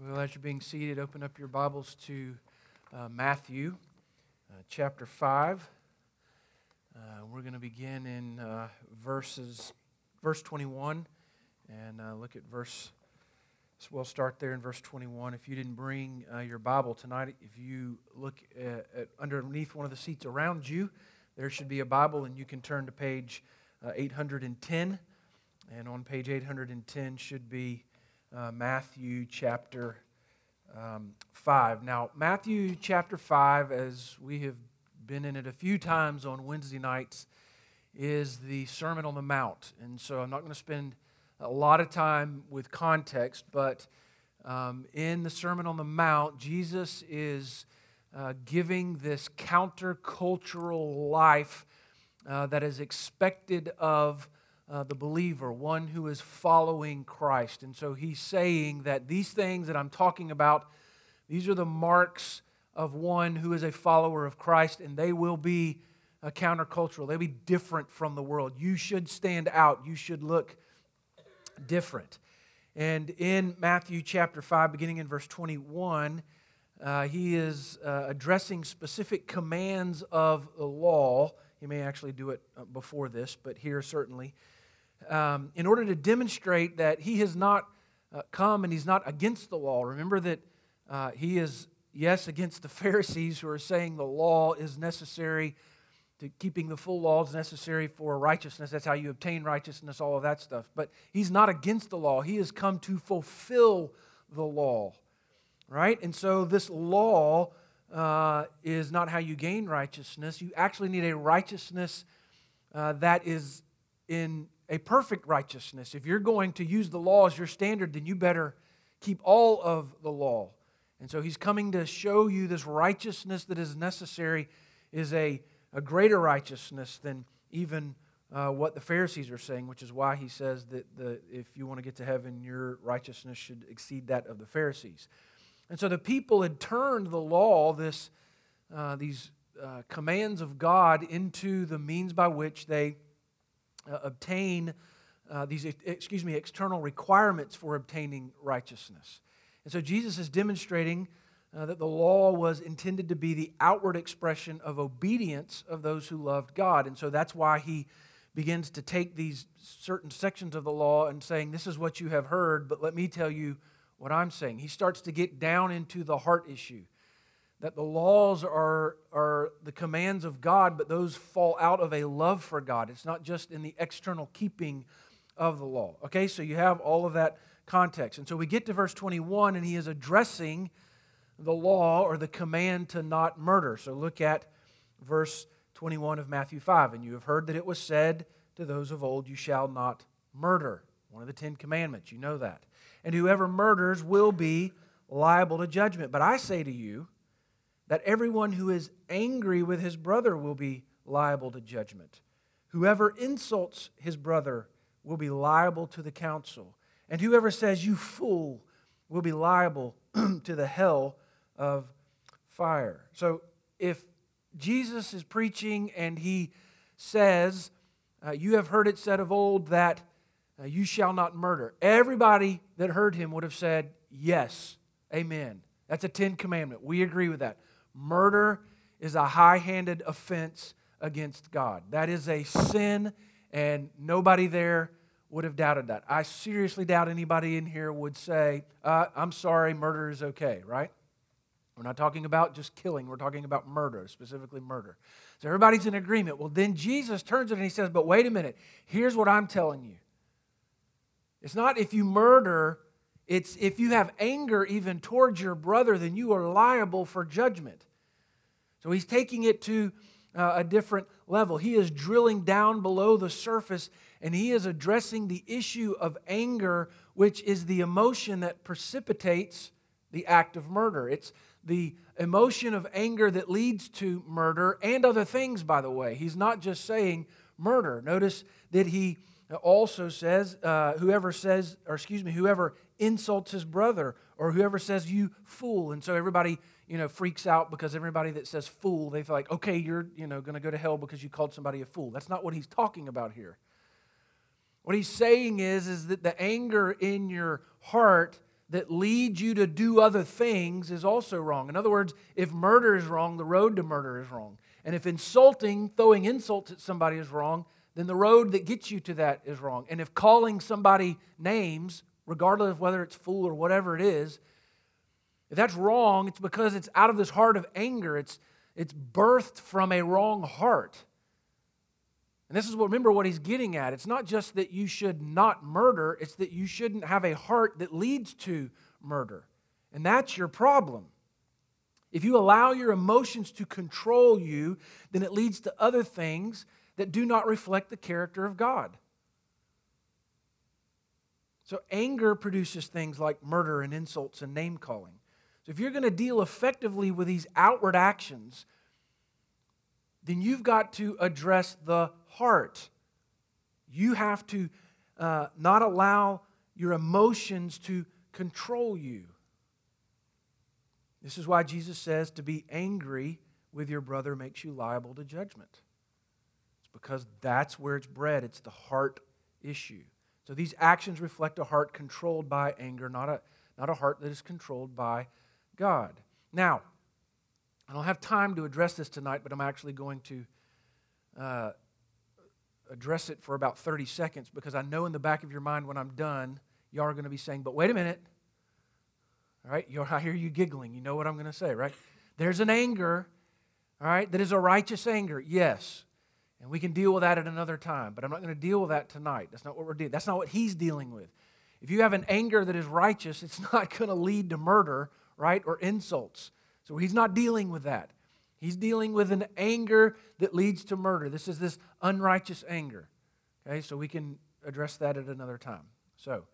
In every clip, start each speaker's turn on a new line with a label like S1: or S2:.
S1: Well, as you're being seated, open up your Bibles to Matthew chapter 5. We're going to begin in verse 21 and look at we'll start there in verse 21. If you didn't bring your Bible tonight, if you look at underneath one of the seats around you, there should be a Bible, and you can turn to page 810. And on page 810 should be Matthew chapter 5. Now, Matthew chapter 5, as we have been in it a few times on Wednesday nights, is the Sermon on the Mount. And so I'm not going to spend a lot of time with context, but in the Sermon on the Mount, Jesus is giving this countercultural life that is expected of the believer, one who is following Christ. And so he's saying that these things that I'm talking about, these are the marks of one who is a follower of Christ, and they will be countercultural. They'll be different from the world. You should stand out. You should look different. And in Matthew chapter 5, beginning in verse 21, he is addressing specific commands of the law. He may actually do it before this, but here certainly. In order to demonstrate that he has not come and he's not against the law. Remember that he is, yes, against the Pharisees who are saying the law is necessary, to keeping the full law is necessary for righteousness. That's how you obtain righteousness, all of that stuff. But he's not against the law. He has come to fulfill the law, right? And so this law is not how you gain righteousness. You actually need a righteousness that is in a perfect righteousness. If you're going to use the law as your standard, then you better keep all of the law. And so he's coming to show you this righteousness that is necessary is a greater righteousness than even what the Pharisees are saying, which is why he says that if you want to get to heaven, your righteousness should exceed that of the Pharisees. And so the people had turned the law, these commands of God, into the means by which they obtain these external requirements for obtaining righteousness. And so Jesus is demonstrating that the law was intended to be the outward expression of obedience of those who loved God. And so that's why he begins to take these certain sections of the law and saying, this is what you have heard, but let me tell you what I'm saying. He starts to get down into the heart issue, that the laws are the commands of God, but those fall out of a love for God. It's not just in the external keeping of the law. Okay, so you have all of that context. And so we get to verse 21, and he is addressing the law or the command to not murder. So look at verse 21 of Matthew 5. And you have heard that it was said to those of old, you shall not murder. One of the 10 commandments, you know that. And whoever murders will be liable to judgment. But I say to you, that everyone who is angry with his brother will be liable to judgment. Whoever insults his brother will be liable to the council. And whoever says, you fool, will be liable to the hell of fire. So if Jesus is preaching and he says, you have heard it said of old that you shall not murder, everybody that heard him would have said, yes, amen. That's a 10 commandment. We agree with that. Murder is a high-handed offense against God. That is a sin, and nobody there would have doubted that. I seriously doubt anybody in here would say, I'm sorry, murder is okay, right? We're not talking about just killing. We're talking about murder, specifically murder. So everybody's in agreement. Well, then Jesus turns it and he says, but wait a minute. Here's what I'm telling you. It's not if you murder, it's if you have anger even towards your brother, then you are liable for judgment. So he's taking it to a different level. He is drilling down below the surface, and he is addressing the issue of anger, which is the emotion that precipitates the act of murder. It's the emotion of anger that leads to murder and other things, by the way. He's not just saying murder. Notice that he also says, whoever insults his brother, or whoever says you fool. And so everybody, freaks out because everybody that says fool, they feel like, okay, you're, going to go to hell because you called somebody a fool. That's not what he's talking about here. What he's saying is that the anger in your heart that leads you to do other things is also wrong. In other words, if murder is wrong, the road to murder is wrong. And if throwing insults at somebody is wrong, then the road that gets you to that is wrong. And if calling somebody names, regardless of whether it's fool or whatever it is, if that's wrong, it's because it's out of this heart of anger. It's birthed from a wrong heart. And this is remember what he's getting at. It's not just that you should not murder, it's that you shouldn't have a heart that leads to murder. And that's your problem. If you allow your emotions to control you, then it leads to other things that do not reflect the character of God. So anger produces things like murder and insults and name-calling. So if you're going to deal effectively with these outward actions, then you've got to address the heart. You have to not allow your emotions to control you. This is why Jesus says to be angry with your brother makes you liable to judgment. It's because that's where it's bred. It's the heart issue. So these actions reflect a heart controlled by anger, not a heart that is controlled by God. Now, I don't have time to address this tonight, but I'm actually going to address it for about 30 seconds because I know in the back of your mind when I'm done, y'all are going to be saying, but wait a minute. All right, I hear you giggling. You know what I'm going to say, right? There's an anger, all right, that is a righteous anger, yes. And we can deal with that at another time, but I'm not going to deal with that tonight. That's not what we're dealing. That's not what he's dealing with. If you have an anger that is righteous, it's not going to lead to murder, right, or insults. So he's not dealing with that. He's dealing with an anger that leads to murder. This is this unrighteous anger. Okay, so we can address that at another time. So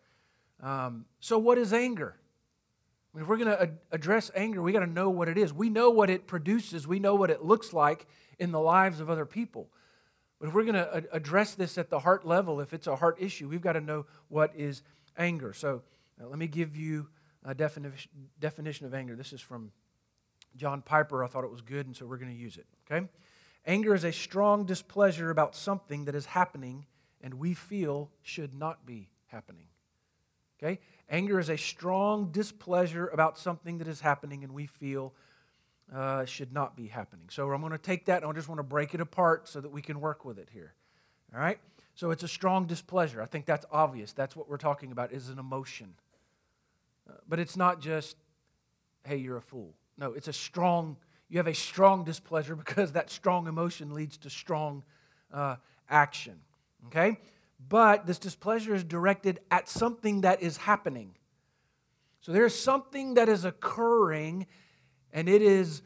S1: what is anger? I mean, if we're going to address anger, we got to know what it is. We know what it produces. We know what it looks like in the lives of other people. But if we're going to address this at the heart level, if it's a heart issue, we've got to know what is anger. So let me give you a definition of anger. This is from John Piper. I thought it was good, and so we're going to use it. Okay? Anger is a strong displeasure about something that is happening and we feel should not be happening. Okay? Anger is a strong displeasure about something that is happening and we feel should not be happening. So I'm going to take that and I just want to break it apart so that we can work with it here. All right? So it's a strong displeasure. I think that's obvious. That's what we're talking about is an emotion. But it's not just, hey, you're a fool. No, you have a strong displeasure because that strong emotion leads to strong action. Okay? But this displeasure is directed at something that is happening. So there's something that is occurring and it is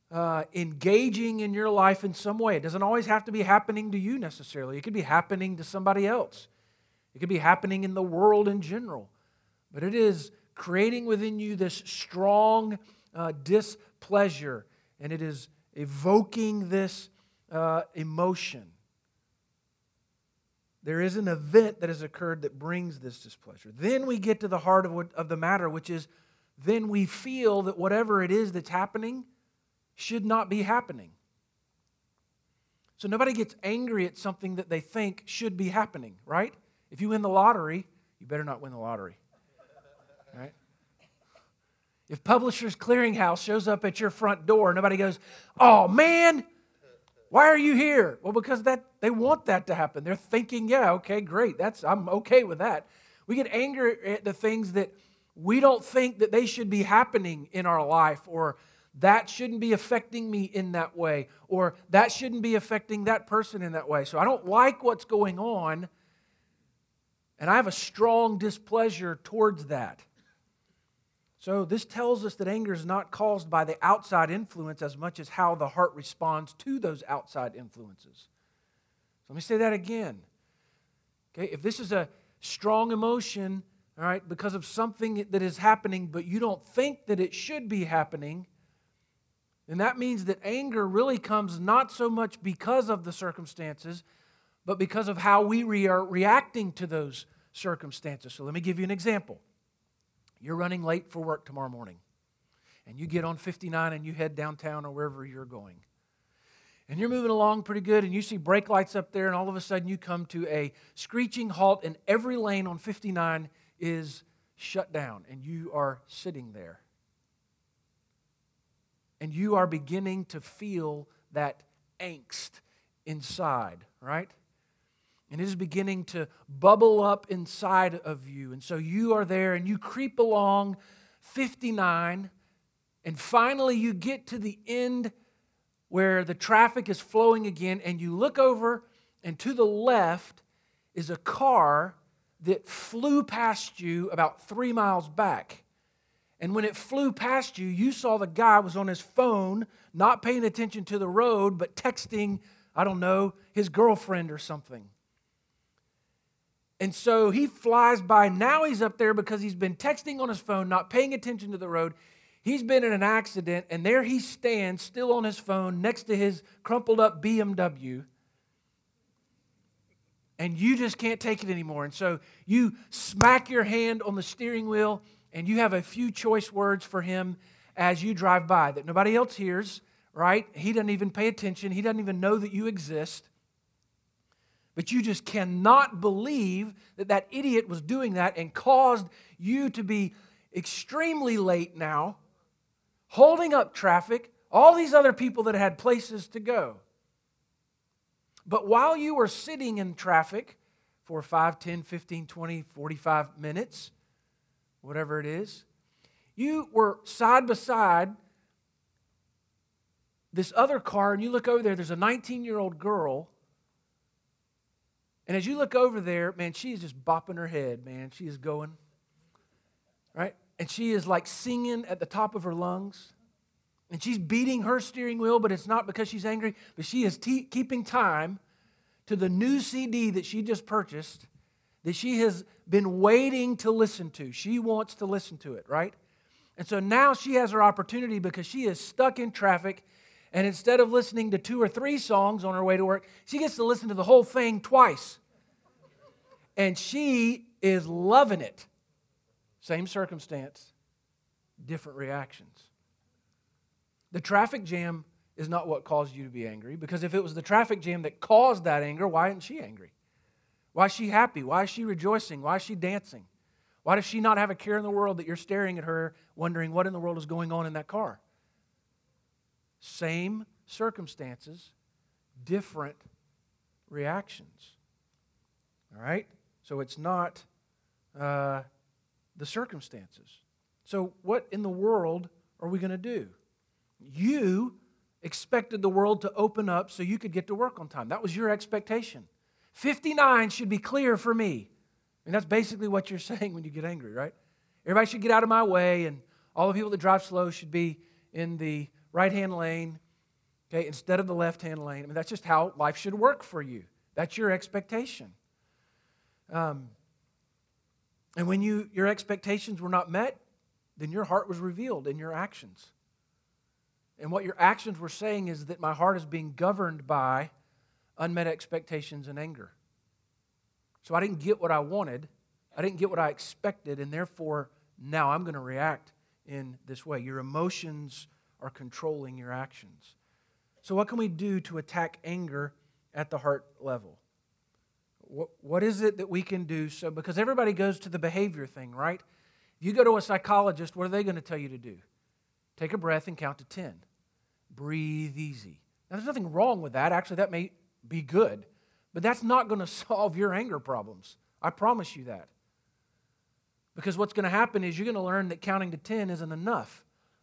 S1: engaging in your life in some way. It doesn't always have to be happening to you necessarily. It could be happening to somebody else. It could be happening in the world in general. But it is creating within you this strong displeasure, and it is evoking this emotion. There is an event that has occurred that brings this displeasure. Then we get to the heart of the matter, which is then we feel that whatever it is that's happening should not be happening. So nobody gets angry at something that they think should be happening, right? If you win the lottery, you better not win the lottery. Right? If Publishers Clearinghouse shows up at your front door, nobody goes, "Oh man, why are you here?" Well, because they want that to happen. They're thinking, "Yeah, okay, great. I'm okay with that." We get angry at the things that we don't think that they should be happening in our life, or that shouldn't be affecting me in that way, or that shouldn't be affecting that person in that way. So I don't like what's going on, and I have a strong displeasure towards that. So this tells us that anger is not caused by the outside influence as much as how the heart responds to those outside influences. So let me say that again. Okay, if this is a strong emotion, all right, because of something that is happening, but you don't think that it should be happening, then that means that anger really comes not so much because of the circumstances, but because of how we are reacting to those circumstances. So let me give you an example. You're running late for work tomorrow morning, and you get on 59 and you head downtown or wherever you're going. And you're moving along pretty good, and you see brake lights up there, and all of a sudden you come to a screeching halt, and every lane on 59 is shut down and you are sitting there. And you are beginning to feel that angst inside, right? And it is beginning to bubble up inside of you. And so you are there and you creep along 59, and finally you get to the end where the traffic is flowing again, and you look over, and to the left is a car that flew past you about 3 miles back. And when it flew past you, you saw the guy was on his phone, not paying attention to the road, but texting, I don't know, his girlfriend or something. And so he flies by. Now he's up there because he's been texting on his phone, not paying attention to the road. He's been in an accident, and there he stands, still on his phone, next to his crumpled up BMW. And you just can't take it anymore. And so you smack your hand on the steering wheel, and you have a few choice words for him as you drive by that nobody else hears, right? He doesn't even pay attention. He doesn't even know that you exist. But you just cannot believe that that idiot was doing that and caused you to be extremely late now, holding up traffic, all these other people that had places to go. But while you were sitting in traffic for 5, 10, 15, 20, 45 minutes, whatever it is, you were side by side this other car, and you look over there, there's a 19-year-old girl, and as you look over there, man, she is just bopping her head, man. She is going, right? And she is like singing at the top of her lungs, and she's beating her steering wheel, but it's not because she's angry, but she is keeping time to the new CD that she just purchased, that she has been waiting to listen to. She wants to listen to it, right? And so now she has her opportunity because she is stuck in traffic, and instead of listening to 2 or 3 songs on her way to work, she gets to listen to the whole thing twice. And she is loving it. Same circumstance, different reactions. The traffic jam is not what caused you to be angry, because if it was the traffic jam that caused that anger, why isn't she angry? Why is she happy? Why is she rejoicing? Why is she dancing? Why does she not have a care in the world that you're staring at her wondering what in the world is going on in that car? Same circumstances, different reactions. All right? So it's not the circumstances. So what in the world are we going to do? You expected the world to open up so you could get to work on time. That was your expectation. 59 should be clear for me. And that's basically what you're saying when you get angry, right? Everybody should get out of my way, and all the people that drive slow should be in the right-hand lane, okay, instead of the left-hand lane. I mean, that's just how life should work for you. That's your expectation. And when your expectations were not met, then your heart was revealed in your actions. And what your actions were saying is that my heart is being governed by unmet expectations and anger. So I didn't get what I wanted. I didn't get what I expected, and therefore now I'm going to react in this way. Your emotions are controlling your actions. So what can we do to attack anger at the heart level? What is it that we can do? So, because everybody goes to the behavior thing, right? If you go to a psychologist, what are they going to tell you to do? Take a breath and count to 10. Breathe easy. Now, there's nothing wrong with that. Actually, that may be good. But that's not going to solve your anger problems. I promise you that. Because what's going to happen is you're going to learn that counting to 10 isn't enough.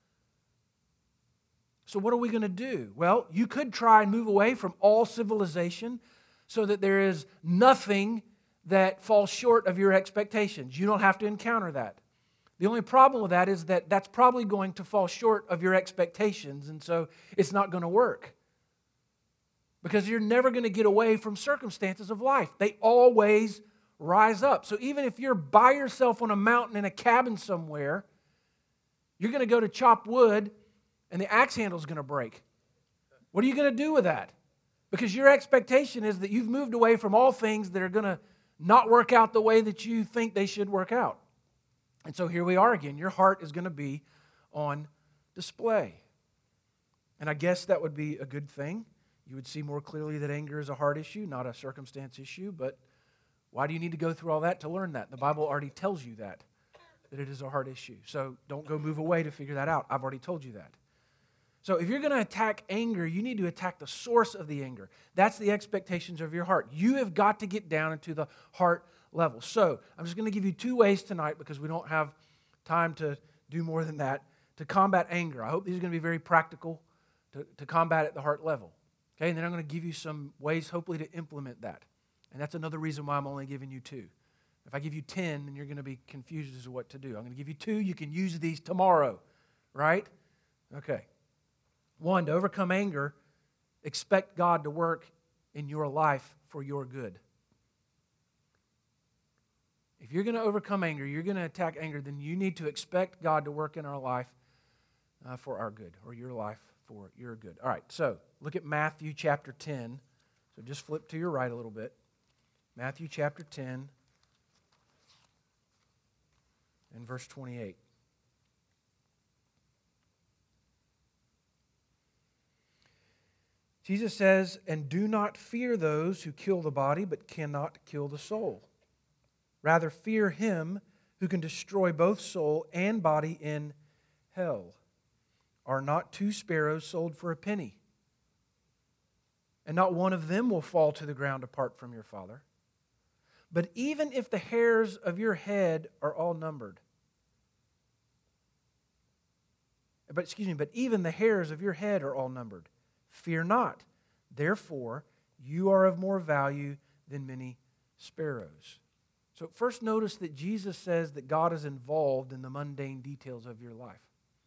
S1: So what are we going to do? Well, you could try and move away from all civilization so that there is nothing that falls short of your expectations. You don't have to encounter that. The only problem with that is that that's probably going to fall short of your expectations, and so it's not going to work. Because you're never going to get away from circumstances of life. They always rise up. So even if you're by yourself on a mountain in a cabin somewhere, you're going to go to chop wood and the axe handle is going to break. What are you going to do with that? Because your expectation is that you've moved away from all things that are going to not work out the way that you think they should work out. And so here we are again. Your heart is going to be on display. And I guess that would be a good thing. You would see more clearly that anger is a heart issue, not a circumstance issue. But why do you need to go through all that to learn that? The Bible already tells you that that it is a heart issue. So don't go move away to figure that out. I've already told you that. So if you're going to attack anger, you need to attack the source of the anger. That's the expectations of your heart. You have got to get down into the heart level. So I'm just going to give you 2 ways tonight, because we don't have time to do more than that, to combat anger. I hope these are going to be very practical to combat at the heart level. Okay, and then I'm going to give you some ways, hopefully, to implement that. And that's another reason why I'm only giving you 2. If I give you 10, then you're going to be confused as to what to do. I'm going to give you 2. You can use these tomorrow, right? Okay. 1, to overcome anger, expect God to work in your life for your good. If you're going to overcome anger, you're going to attack anger, then you need to expect God to work in our life for our good, or your life for your good. All right, so look at Matthew chapter 10. So just flip to your right a little bit. Matthew chapter 10 and verse 28. Jesus says, "And do not fear those who kill the body, but cannot kill the soul. Rather fear him who can destroy both soul and body in hell. Are not 2 sparrows sold for a penny? And not one of them will fall to the ground apart from your Father. But even if the hairs of your head are all numbered," but even the hairs of your head are all numbered. "Fear not. Therefore, you are of more value than many sparrows." So first notice that Jesus says that God is involved in the mundane details of your life.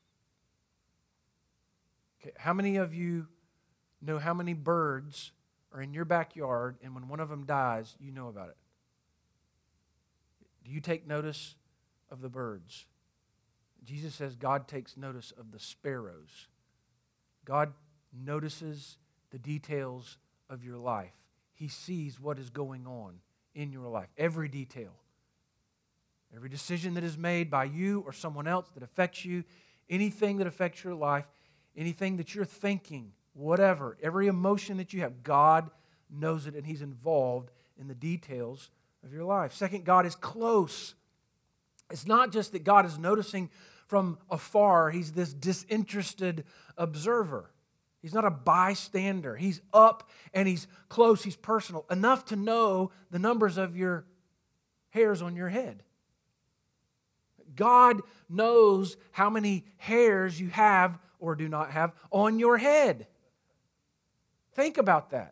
S1: Okay, how many of you know how many birds are in your backyard, and when one of them dies, you know about it? Do you take notice of the birds? Jesus says God takes notice of the sparrows. God notices the details of your life. He sees what is going on in your life. Every detail. Every decision that is made by you or someone else that affects you, anything that affects your life, anything that you're thinking, whatever, every emotion that you have, God knows it, and He's involved in the details of your life. Second, God is close. It's not just that God is noticing from afar. He's this disinterested observer. He's not a bystander. He's up and He's close. He's personal, enough to know the numbers of your hairs on your head. God knows how many hairs you have or do not have on your head. Think about that.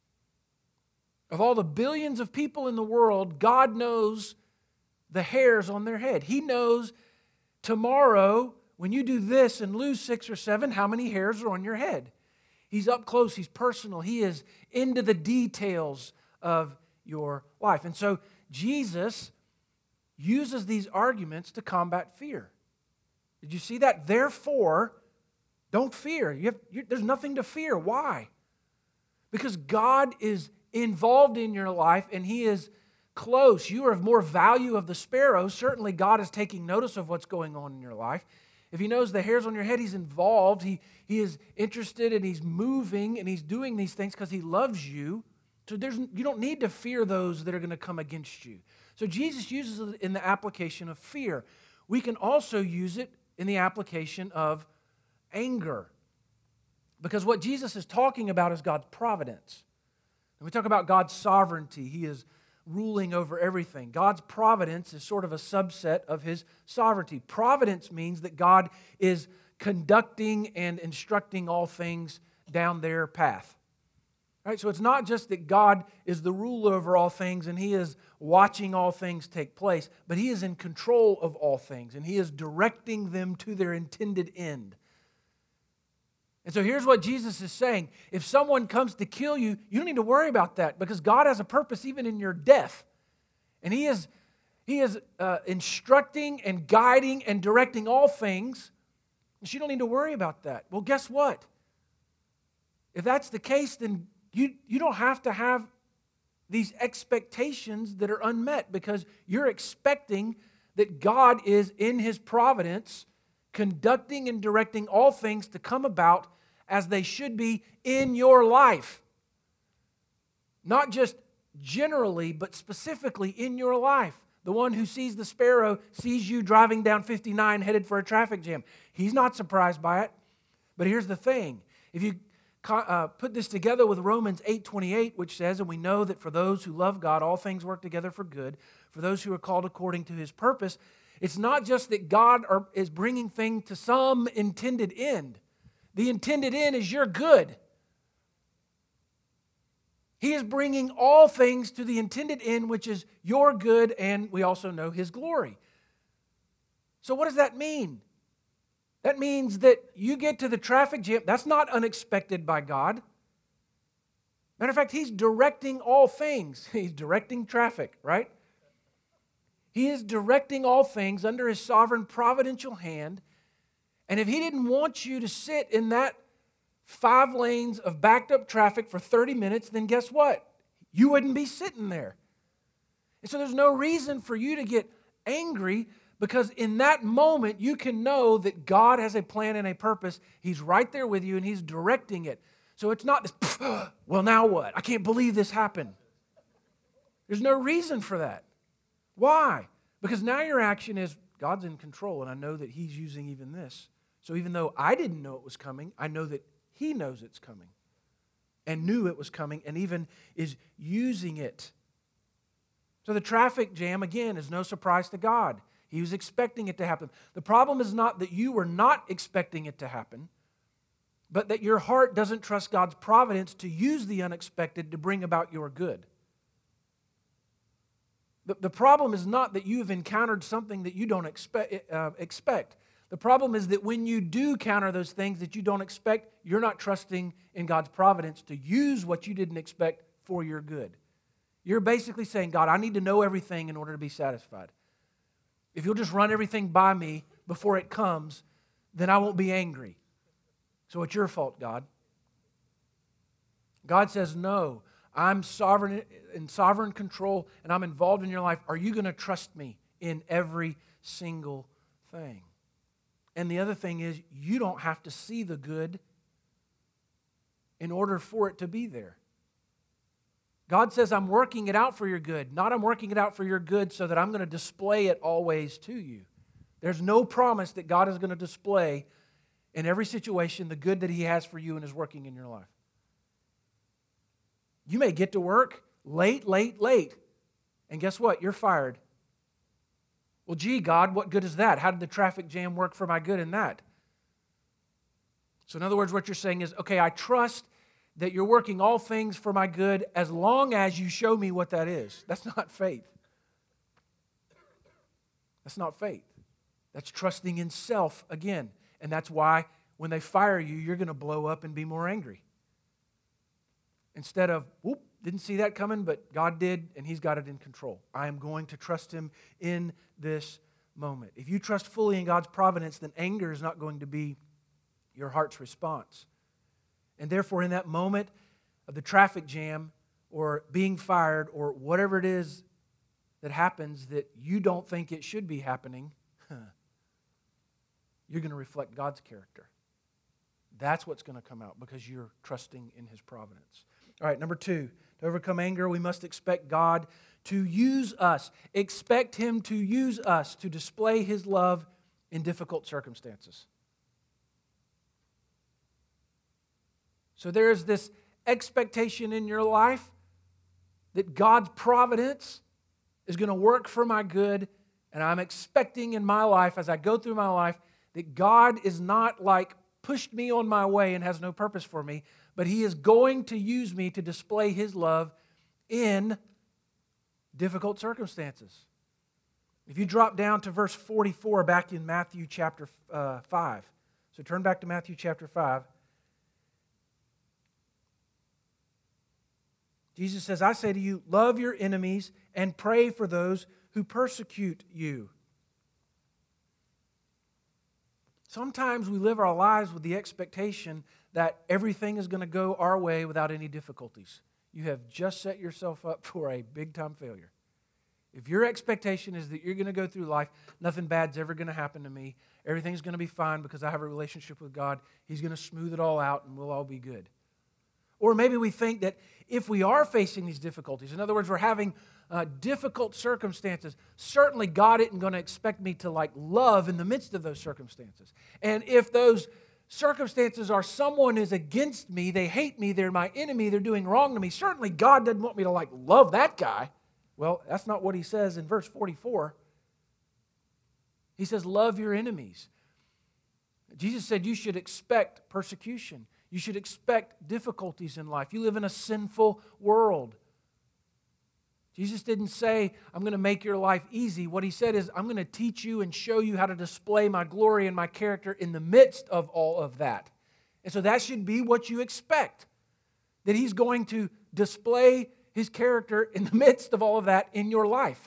S1: Of all the billions of people in the world, God knows the hairs on their head. He knows tomorrow, when you do this and lose 6 or 7, how many hairs are on your head. He's up close. He's personal. He is into the details of your life. And so Jesus uses these arguments to combat fear. Did you see that? Therefore, don't fear. There's nothing to fear. Why? Because God is involved in your life and He is close. You are of more value of the sparrow. Certainly God is taking notice of what's going on in your life. If He knows the hairs on your head, He's involved. He is interested and He's moving and He's doing these things because He loves you. So you don't need to fear those that are going to come against you. So Jesus uses it in the application of fear. We can also use it in the application of anger. Because what Jesus is talking about is God's providence. And we talk about God's sovereignty. He is ruling over everything. God's providence is sort of a subset of His sovereignty. Providence means that God is conducting and instructing all things down their path. Right? So it's not just that God is the ruler over all things and He is watching all things take place, but He is in control of all things and He is directing them to their intended end. And so here's what Jesus is saying. If someone comes to kill you, you don't need to worry about that because God has a purpose even in your death. And He is instructing and guiding and directing all things. And you don't need to worry about that. Well, guess what? If that's the case, then you don't have to have these expectations that are unmet because you're expecting that God is in His providence conducting and directing all things to come about as they should be in your life. Not just generally, but specifically in your life. The one who sees the sparrow sees you driving down 59 headed for a traffic jam. He's not surprised by it. But here's the thing. If you put this together with Romans 8:28, which says, and we know that for those who love God, all things work together for good, for those who are called according to His purpose, it's not just that God is bringing things to some intended end. The intended end is your good. He is bringing all things to the intended end, which is your good, and we also know His glory. So what does that mean? That means that you get to the traffic jam. That's not unexpected by God. Matter of fact, He's directing all things. He's directing traffic, right? He is directing all things under His sovereign providential hand. And if He didn't want you to sit in that 5 lanes of backed up traffic for 30 minutes, then guess what? You wouldn't be sitting there. And so there's no reason for you to get angry, because in that moment you can know that God has a plan and a purpose. He's right there with you and He's directing it. So it's not this, well, now what? I can't believe this happened. There's no reason for that. Why? Because now your action is, God's in control and I know that He's using even this. So even though I didn't know it was coming, I know that He knows it's coming and knew it was coming and even is using it. So the traffic jam, again, is no surprise to God. He was expecting it to happen. The problem is not that you were not expecting it to happen, but that your heart doesn't trust God's providence to use the unexpected to bring about your good. The problem is not that you've encountered something that you don't expect. The problem is that when you do counter those things that you don't expect, you're not trusting in God's providence to use what you didn't expect for your good. You're basically saying, God, I need to know everything in order to be satisfied. If you'll just run everything by me before it comes, then I won't be angry. So it's your fault, God. God says, no, I'm sovereign in sovereign control and I'm involved in your life. Are you going to trust me in every single thing? And the other thing is, you don't have to see the good in order for it to be there. God says, I'm working it out for your good, not I'm working it out for your good so that I'm going to display it always to you. There's no promise that God is going to display in every situation the good that He has for you and is working in your life. You may get to work late, and guess what? You're fired. Well, gee, God, what good is that? How did the traffic jam work for my good in that? So in other words, what you're saying is, okay, I trust that you're working all things for my good as long as you show me what that is. That's not faith. That's not faith. That's trusting in self again. And that's why when they fire you, you're going to blow up and be more angry. Instead of, whoop, didn't see that coming, but God did, and He's got it in control. I am going to trust Him in this moment. If you trust fully in God's providence, then anger is not going to be your heart's response. And therefore, in that moment of the traffic jam or being fired or whatever it is that happens that you don't think it should be happening, you're going to reflect God's character. That's what's going to come out because you're trusting in His providence. All right, number 2, to overcome anger, we must expect God to use us. Expect Him to use us to display His love in difficult circumstances. So there is this expectation in your life that God's providence is going to work for my good, and I'm expecting in my life, as I go through my life, that God is not like pushed me on my way and has no purpose for me, but He is going to use me to display His love in difficult circumstances. If you drop down to verse 44 back in Matthew chapter 5, so turn back to Matthew chapter 5. Jesus says, I say to you, love your enemies and pray for those who persecute you. Sometimes we live our lives with the expectation that everything is going to go our way without any difficulties. You have just set yourself up for a big-time failure. If your expectation is that you're going to go through life, nothing bad's ever going to happen to me, everything's going to be fine because I have a relationship with God, He's going to smooth it all out and we'll all be good. Or maybe we think that if we are facing these difficulties, in other words, we're having difficult circumstances, certainly God isn't going to expect me to love in the midst of those circumstances. And if those circumstances are someone is against me, they hate me, they're my enemy, they're doing wrong to me, certainly God doesn't want me to love that guy. Well, that's not what he says in verse 44. He says, love your enemies. Jesus said you should expect persecution. You should expect difficulties in life. You live in a sinful world. Jesus didn't say, I'm going to make your life easy. What he said is, I'm going to teach you and show you how to display my glory and my character in the midst of all of that. And so that should be what you expect, that he's going to display his character in the midst of all of that in your life.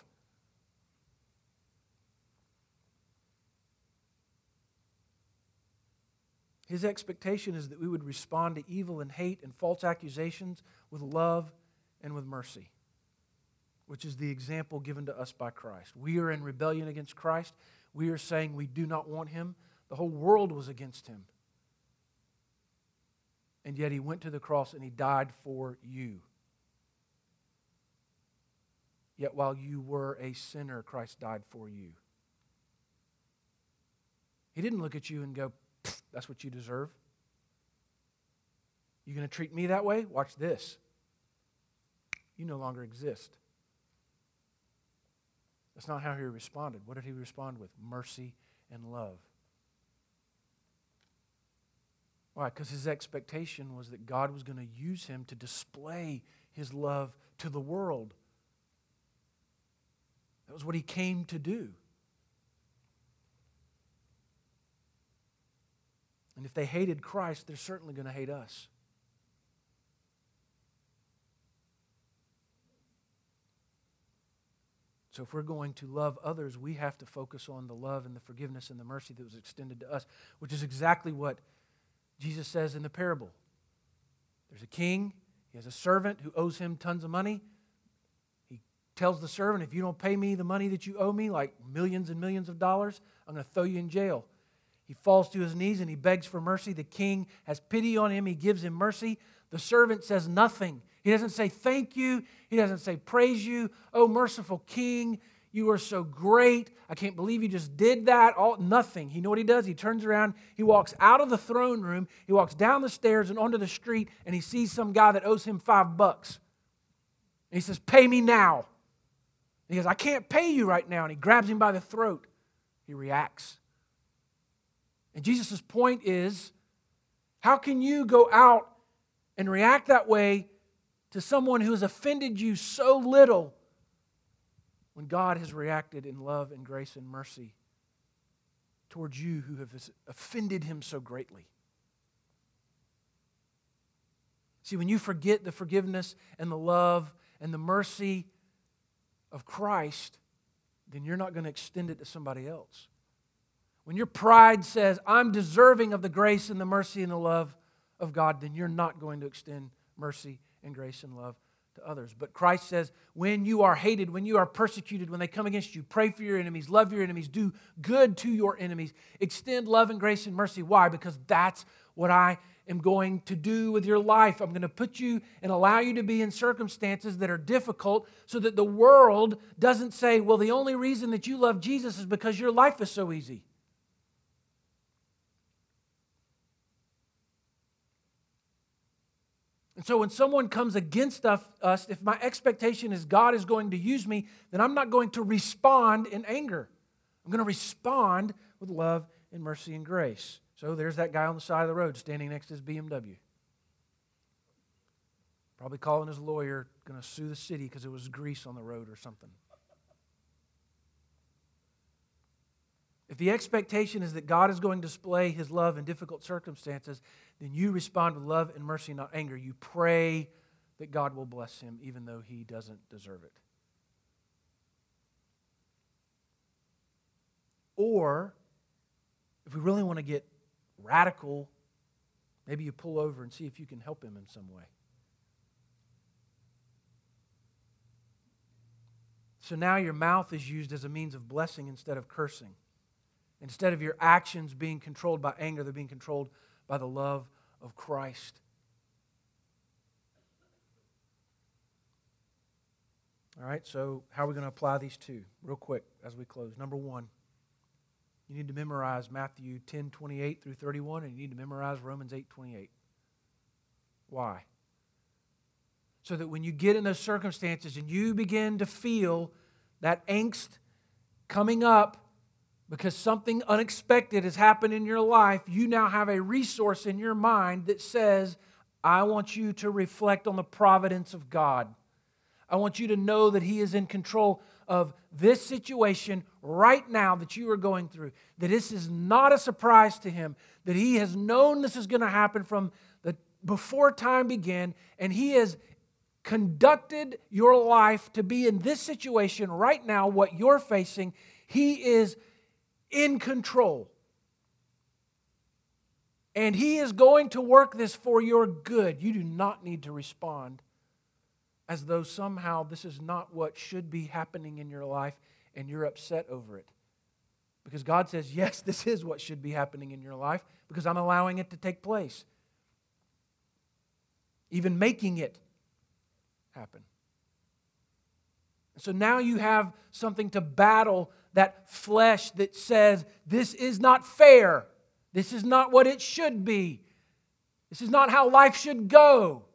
S1: His expectation is that we would respond to evil and hate and false accusations with love and with mercy, which is the example given to us by Christ. We are in rebellion against Christ. We are saying we do not want him. The whole world was against him. And yet he went to the cross and he died for you. Yet while you were a sinner, Christ died for you. He didn't look at you and go, that's what you deserve. You going to treat me that way? Watch this. You no longer exist. That's not how he responded. What did he respond with? Mercy and love. Why? Because his expectation was that God was going to use him to display his love to the world. That was what he came to do. And if they hated Christ, they're certainly going to hate us. So if we're going to love others, we have to focus on the love and the forgiveness and the mercy that was extended to us, which is exactly what Jesus says in the parable. There's a king, he has a servant who owes him tons of money. He tells the servant, if you don't pay me the money that you owe me, like millions and millions of dollars, I'm going to throw you in jail. He falls to his knees and he begs for mercy. The king has pity on him. He gives him mercy. The servant says nothing. He doesn't say thank you. He doesn't say praise you. Oh, merciful king, you are so great. I can't believe you just did that. Nothing. You know what he does? He turns around. He walks out of the throne room. He walks down the stairs and onto the street and he sees some guy that owes him $5. And he says, pay me now. And he goes, I can't pay you right now. And he grabs him by the throat. He reacts. And Jesus' point is, how can you go out and react that way to someone who has offended you so little when God has reacted in love and grace and mercy towards you who have offended him so greatly? See, when you forget the forgiveness and the love and the mercy of Christ, then you're not going to extend it to somebody else. When your pride says, I'm deserving of the grace and the mercy and the love of God, then you're not going to extend mercy and grace and love to others. But Christ says, when you are hated, when you are persecuted, when they come against you, pray for your enemies, love your enemies, do good to your enemies, extend love and grace and mercy. Why? Because that's what I am going to do with your life. I'm going to put you and allow you to be in circumstances that are difficult so that the world doesn't say, well, the only reason that you love Jesus is because your life is so easy. And so when someone comes against us, if my expectation is God is going to use me, then I'm not going to respond in anger. I'm going to respond with love and mercy and grace. So there's that guy on the side of the road standing next to his BMW. Probably calling his lawyer, going to sue the city because it was grease on the road or something. If the expectation is that God is going to display his love in difficult circumstances, then you respond with love and mercy, not anger. You pray that God will bless him even though he doesn't deserve it. Or, if we really want to get radical, maybe you pull over and see if you can help him in some way. So now your mouth is used as a means of blessing instead of cursing. Instead of your actions being controlled by anger, they're being controlled by the love of Christ. All right, so how are we going to apply these two? Real quick as we close. Number one, you need to memorize Matthew 10:28 through 31, and you need to memorize Romans 8:28. Why? So that when you get in those circumstances and you begin to feel that angst coming up because something unexpected has happened in your life, you now have a resource in your mind that says, I want you to reflect on the providence of God. I want you to know that He is in control of this situation right now that you are going through. That this is not a surprise to Him. That He has known this is going to happen from before time began. And He has conducted your life to be in this situation right now, what you're facing. He is in control. And He is going to work this for your good. You do not need to respond as though somehow this is not what should be happening in your life and you're upset over it. Because God says, yes, this is what should be happening in your life because I'm allowing it to take place. Even making it happen. So now you have something to battle that flesh that says, this is not fair. This is not what it should be. This is not how life should go.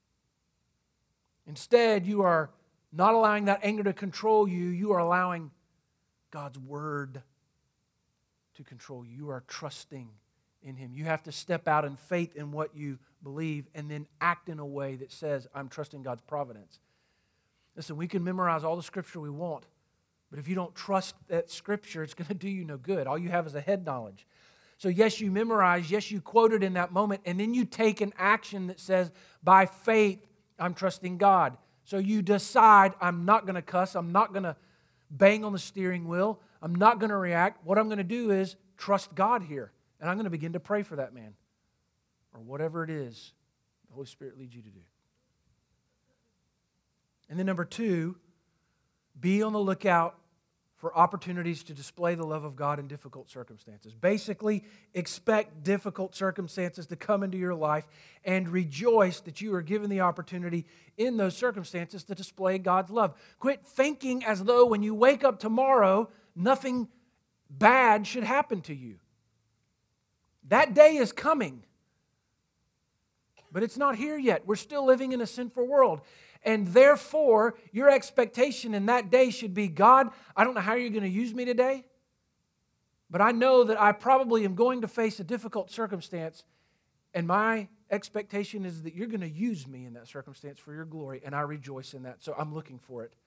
S1: Instead, you are not allowing that anger to control you. You are allowing God's Word to control you. You are trusting in Him. You have to step out in faith in what you believe and then act in a way that says, I'm trusting God's providence. Listen, we can memorize all the Scripture we want, but if you don't trust that Scripture, it's going to do you no good. All you have is a head knowledge. So yes, you memorize, yes, you quote it in that moment, and then you take an action that says, by faith, I'm trusting God. So you decide, I'm not going to cuss, I'm not going to bang on the steering wheel, I'm not going to react. What I'm going to do is trust God here, and I'm going to begin to pray for that man, or whatever it is the Holy Spirit leads you to do. And then number two, be on the lookout for opportunities to display the love of God in difficult circumstances. Basically, expect difficult circumstances to come into your life and rejoice that you are given the opportunity in those circumstances to display God's love. Quit thinking as though when you wake up tomorrow, nothing bad should happen to you. That day is coming, but it's not here yet. We're still living in a sinful world. And therefore, your expectation in that day should be, God, I don't know how you're going to use me today, but I know that I probably am going to face a difficult circumstance, and my expectation is that you're going to use me in that circumstance for your glory, and I rejoice in that, so I'm looking for it.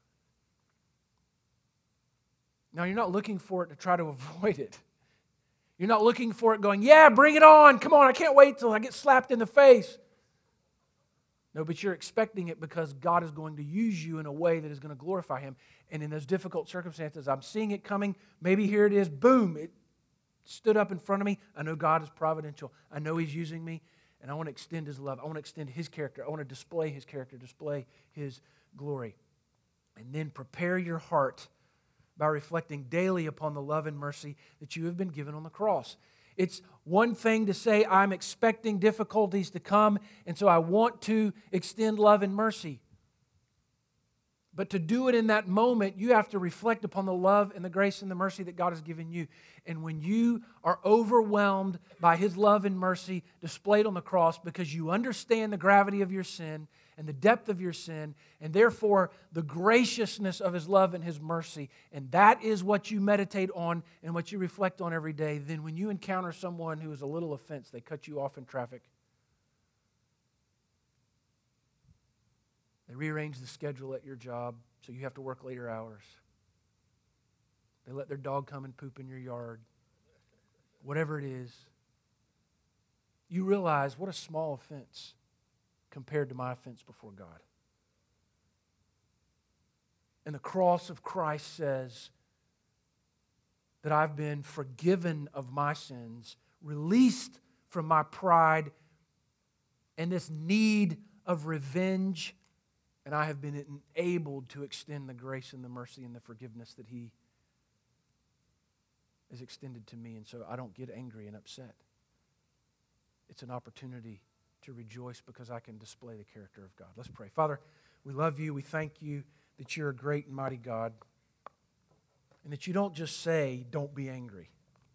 S1: Now, you're not looking for it to try to avoid it. You're not looking for it going, yeah, bring it on, come on, I can't wait till I get slapped in the face. No, but you're expecting it because God is going to use you in a way that is going to glorify Him. And in those difficult circumstances, I'm seeing it coming. Maybe here it is. Boom. It stood up in front of me. I know God is providential. I know He's using me. And I want to extend His love. I want to extend His character. I want to display His character, display His glory. And then prepare your heart by reflecting daily upon the love and mercy that you have been given on the cross. It's one thing to say, I'm expecting difficulties to come, and so I want to extend love and mercy. But to do it in that moment, you have to reflect upon the love and the grace and the mercy that God has given you. And when you are overwhelmed by His love and mercy displayed on the cross because you understand the gravity of your sin and the depth of your sin, and therefore the graciousness of His love and His mercy, and that is what you meditate on and what you reflect on every day, then when you encounter someone who is a little offense, they cut you off in traffic, they rearrange the schedule at your job so you have to work later hours, they let their dog come and poop in your yard, whatever it is, you realize what a small offense compared to my offense before God. And the cross of Christ says that I've been forgiven of my sins, released from my pride and this need of revenge, and I have been enabled to extend the grace and the mercy and the forgiveness that He has extended to me. And so I don't get angry and upset. It's an opportunity to rejoice because I can display the character of God. Let's pray. Father, we love You. We thank You that you're a great and mighty God, and that you don't just say, don't be angry.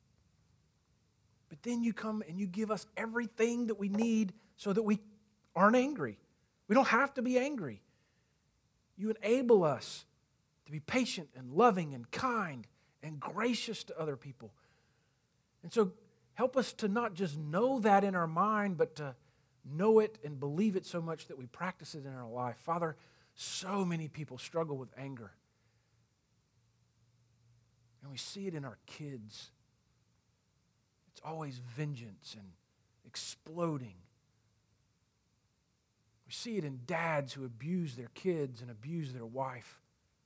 S1: But then you come and you give us everything that we need so that we aren't angry. We don't have to be angry. You enable us to be patient and loving and kind and gracious to other people. And so help us to not just know that in our mind, but to know it and believe it so much that we practice it in our life. Father, so many people struggle with anger. And we see it in our kids. It's always vengeance and exploding. We see it in dads who abuse their kids and abuse their wife.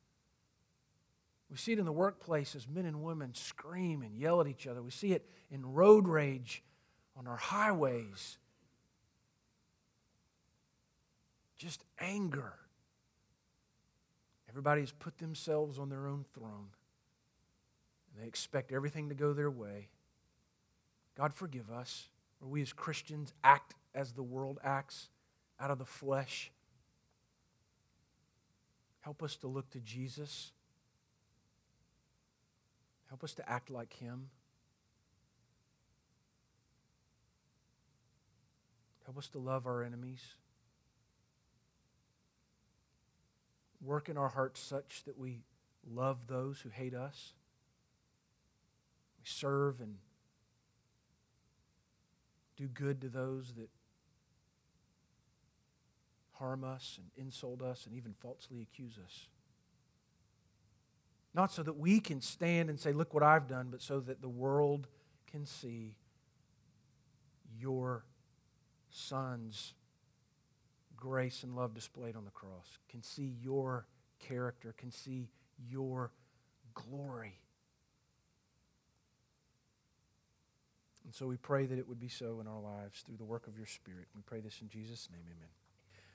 S1: We see it in the workplace as men and women scream and yell at each other. We see it in road rage on our highways. Just anger. Everybody has put themselves on their own throne. And they expect everything to go their way. God, forgive us, where we as Christians act as the world acts, out of the flesh. Help us to look to Jesus. Help us to act like Him. Help us to love our enemies. Work in our hearts such that we love those who hate us. We serve and do good to those that harm us and insult us and even falsely accuse us. Not so that we can stand and say, look what I've done, but so that the world can see your Son's grace and love displayed on the cross, can see your character, can see your glory. And so we pray that it would be so in our lives through the work of your Spirit. We pray this in Jesus' name, amen.